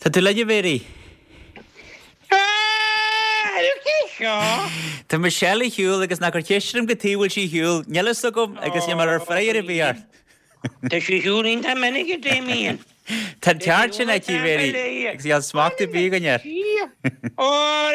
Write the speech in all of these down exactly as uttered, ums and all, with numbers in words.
Tá tú leide bhéirí? Tá mar seala hiúil agus na gur teistem go tíhfuil sí hiúil, nelas gom agus mar ar fréir a bhíar. Tá sí hiúlín tá minic go déimion. Tá teart sin ag tí bhéirí, agus í an smáachta bí gannear. Ó,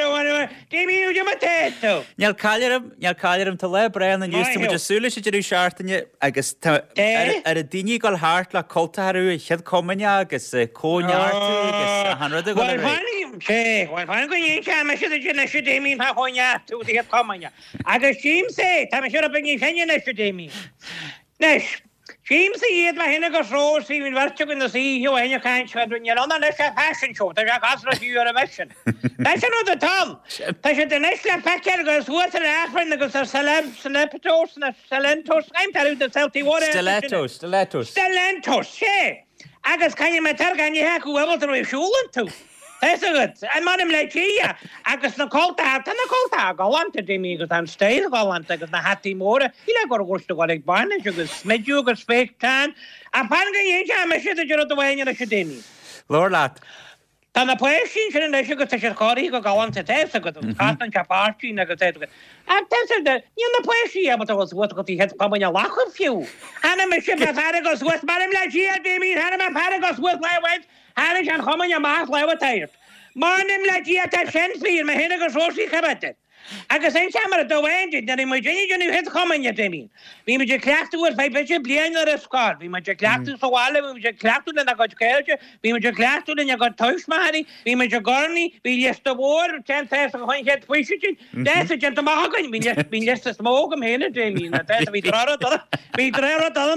déimiú de matéto. Neal cáilearm, neal cáilearm tá le brean an dústa mu asúla sé idirú seaartaine agus ar a daoine gáil háart le coltathú i chead comaine agus cóneartú agus hanrad a Well, fáinnig sé, well, fáinnig go dhé sé me siad a sé déimion tá hóneartú i chead comaine. Agus tím sé, tá me siad a bingin chenne na sé déimion. Nes, tím sa iad le hinna go srós í hín verteach in na sí hiú aine caint chadún ar anna leis a fashion show, tá seach asra hiú ar a vision. Tá sé nó a tom. Tá sé den eis le fecer agus huat ar afrin agus ar Stilettos na Stilettos aimtarú de Celtic Water. Stilettos, stilettos. Stilettos, sé. Agus caine me tar gaine heacú ebaltar ó siúlan tú. Tás agad, an manim le tíia, agus na colta hata na colta galanta déimi agus an steil galanta agus na hatí móra, ila gur gústa galig barna, agus smidú agus féictán, a pan gan héja me siad a gyro dwaine na déimi. Lor lát. Tá na poisín sin na sigus tá sé choí go galanta tás agad, catan chapátín agus tás agad. A tás agad, ní na poisí a bata was wat go tí het pabaina lachar fiú. Hanna me siad a faragos was manim le tíia déimi, hanna me faragos was lewed, hanna jan chomain a maas lewa tairt. Manim le díad a senslíir me hinna go sósí chabate. Agus ein samar a dohainted, na mo jenny jonny het chomain a déimi. Vi me je clachtú ar fei bete blian ar a scar. Vi me je clachtú sa wala, vi me je clachtú na go keilje, vi me je clachtú na go toismari, vi me je gorni, vi lesta war, ten thousand hoin het puisitin. That's a gent magan, vi lesta vi lesta smogum hinna déimi. Na that's vi drara da. Vi drara da.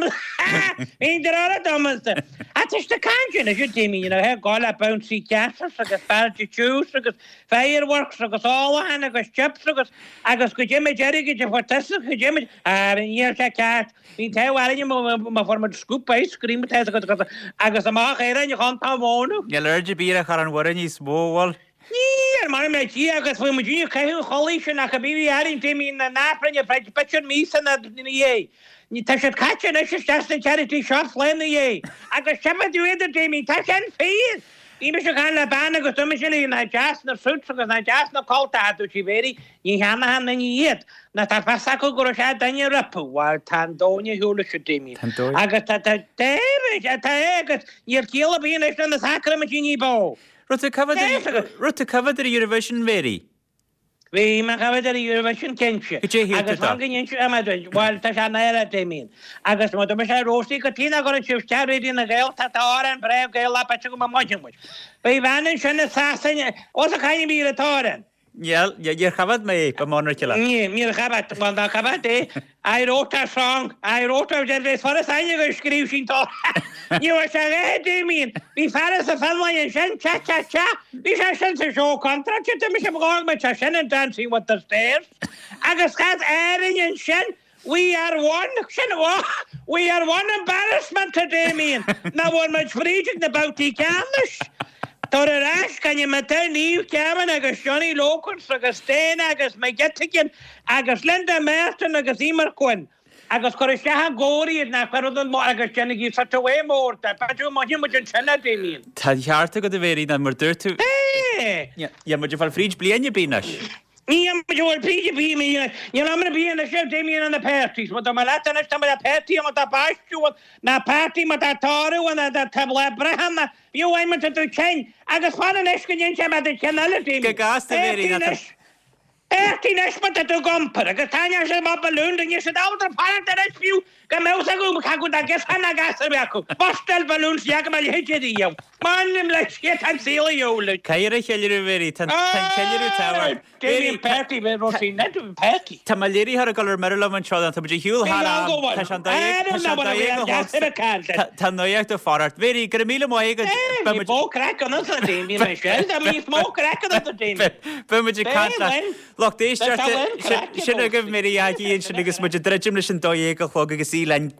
Vi drara da master. At is the kanjin as you déimi, you know, he gala bouncy castles, agus balti choose, agus fireworks, agus all and agus chips, agus agus go Jimmy Jerry get for test, Jimmy ah here cat. Vi tell waar je ma form scoop ice cream test agus agus ma era je gaan ta wonen. Je leert bier gaan aan worden is bool. Nee, maar me hier agus we moet je krijgen hollish na kabibi haring Jimmy in na napren je fridge picture me san in ye. Ni ta shet catch and it's just a charity shop len ye. Agus chama do it Jimmy ta shen fee. Ní me se gan le banna go tuimi sin na jazz na suits agus na jazz na colta tú si véri, ní hanna hanna ní iad. Na tá fasa go go se daine rapu, war tan dóine húla se déimi. Agus tá tá déir, tá agus níor cíala bíon eis na sacra me ní bó. Ruta covered Ruta covered the Eurovision véri. Vi me gafad ar Eurovision kense. Agus fan gyn siw am adwyd, wel, ta siarna er a déimion. Agus mo dyma siarna rosti go tína gor yn siw siarna rydyn na gael, ta ta oran bref gael la patio go ma modyn mwys. Fi fan yn siarna sasan, os a cael mi ar y toren. Iel, i'r chafad me pa mon ar cila. Nie, mi'r chafad, wel da chafad e. I wrote a song, I wrote a derfys for a sain ag ysgrif sy'n to. Ni was a re déimion. Vi faras a fanmai yn sian, cha cha cha. Vi sian sian sy'n show contra, cha ta mi sian gog me cha sian yn dancing with the stairs. Agus chad erin yn sian, we are one, sian o, we are one embarrassment to déimion. Na war much friedig na bauti canis. Tor yr as, gan i mater niw caman agus Johnny Locals agus Stein agus mae Gettigan agus Linda Merton agus Emer Quinn. Agus cwrs lehan gori na chwerwyd yn mor agus Jenny gyd sat away mor. Da padw mo hyn mwyn sianna déimion. Ta hiarta go dy feri na mor dyrtu. Hey! Ja, mwyn fall fridge blian je binas. Ni am jo al prige bi mi. Ni am na bi na chef déimion an the parties. Wat ma lata na sta ma party am ta bastu na party ma ta toru na ta tabla Abraham. Jo ein met te ken. Agus fan an esken jen ma de kanale déimion. Ge gaste veri na. Ertin espat te gomper. Agus tanya se ma balloon en je se outer part der is view. Ga me usa go ka go da ges hana gas beku. Bastel balloons jag mal hetje di jo. Manim le shit an seal jo. Kaira chelliru veri tan tan chelliru tower. Déimion party ve rosi net party. Ta maleri har galar merlo man chodan ta bji hul har. Ta shan dai ta shan dai. Ta noyak to farart veri gremile mo ega. Ba mo crack on us Déimion me shel. Da mi mo crack on us Déimion. Ba mo kanta. Look, this just should have given me the idea and should have given me the dream listen to you go go see land